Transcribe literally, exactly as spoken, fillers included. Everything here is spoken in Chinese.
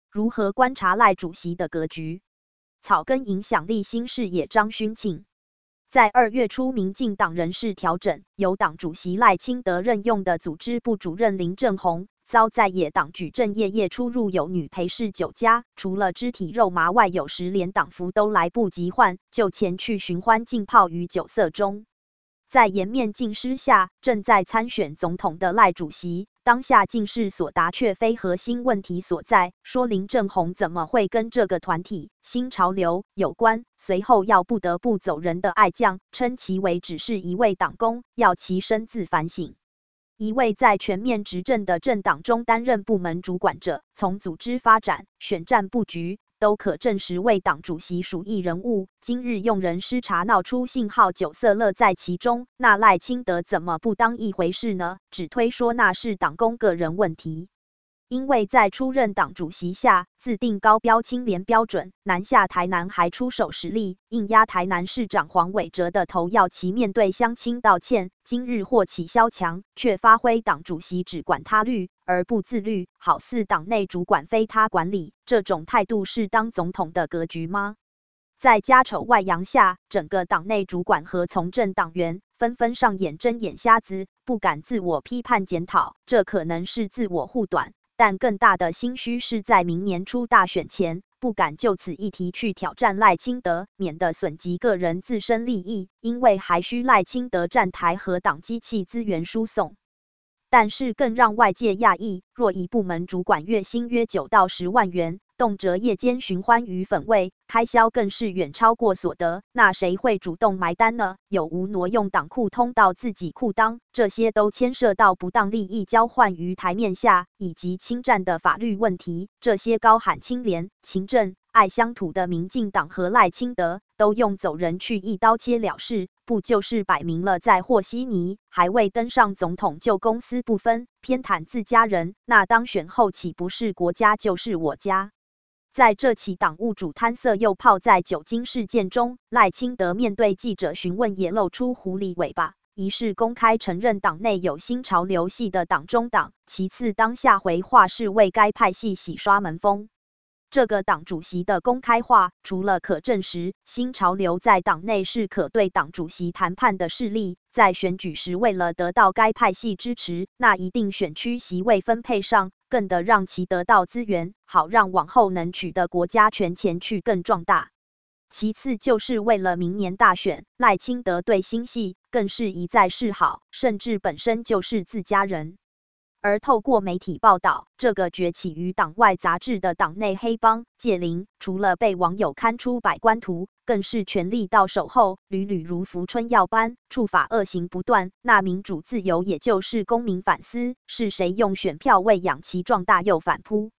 如何观察赖主席的格局？草根影响力新视野张勋庆。在二月初，民进党人事调整，由党主席赖清德任用的组织部主任林正宏，遭在野党举证夜夜出入有女陪侍酒家，除了肢体肉麻外，有时连党服都来不及换，就前去寻欢浸泡于酒色中。在颜面尽失下，正在参选总统的赖主席，当下尽是所答却非核心问题所在，说林正宏怎么会跟这个团体新潮流有关？随后要不得不走人的爱将，称其为只是一位党工，要其深自反省。一位在全面执政的政党中担任部门主管者，从组织发展、选战布局都可证实为党主席属意人物。今日用人失察，闹出信号酒色乐在其中，那赖清德怎么不当一回事呢？只推说那是党工个人问题。因为在出任党主席下，自定高标清廉标准，南下台南还出手实力，硬压台南市长黄伟哲的头，要其面对乡亲道歉。今日或起萧墙，却发挥党主席只管他律而不自律，好似党内主管非他管理，这种态度是当总统的格局吗？在家丑外扬下，整个党内主管和从政党员纷纷上演睁眼瞎子，不敢自我批判检讨，这可能是自我护短。但更大的心虚是在明年初大选前，不敢就此议题去挑战赖清德，免得损及个人自身利益，因为还需赖清德站台和党机器资源输送。但是更让外界讶异，若一部门主管月薪约九到十万元，动辄夜间寻欢与粉味，开销更是远超过所得，那谁会主动埋单呢？有无挪用党库通到自己裤裆？这些都牵涉到不当利益交换于台面下，以及侵占的法律问题。这些高喊清廉、勤政、爱乡土的民进党和赖清德，都用走人去一刀切了事，不就是摆明了在和稀泥？还未登上总统就公私不分，偏袒自家人，那当选后岂不是国家就是我家？在这起党务主贪色又泡在酒精事件中，赖清德面对记者询问也露出狐狸尾巴，一是公开承认党内有新潮流系的党中党，其次当下回话是为该派系洗刷门风。这个党主席的公开话，除了可证实新潮流在党内是可对党主席谈判的势力，在选举时为了得到该派系支持，那一定选区席位分配上更得让其得到资源，好让往后能取得国家权前去更壮大。其次就是为了明年大选，赖清德对新系更是一再示好，甚至本身就是自家人。而透过媒体报道，这个崛起于党外杂志的党内黑帮界林，除了被网友刊出百官图，更是权力到手后屡屡如扶春药般触法恶行不断。那民主自由也就是公民反思，是谁用选票喂养其壮大又反扑？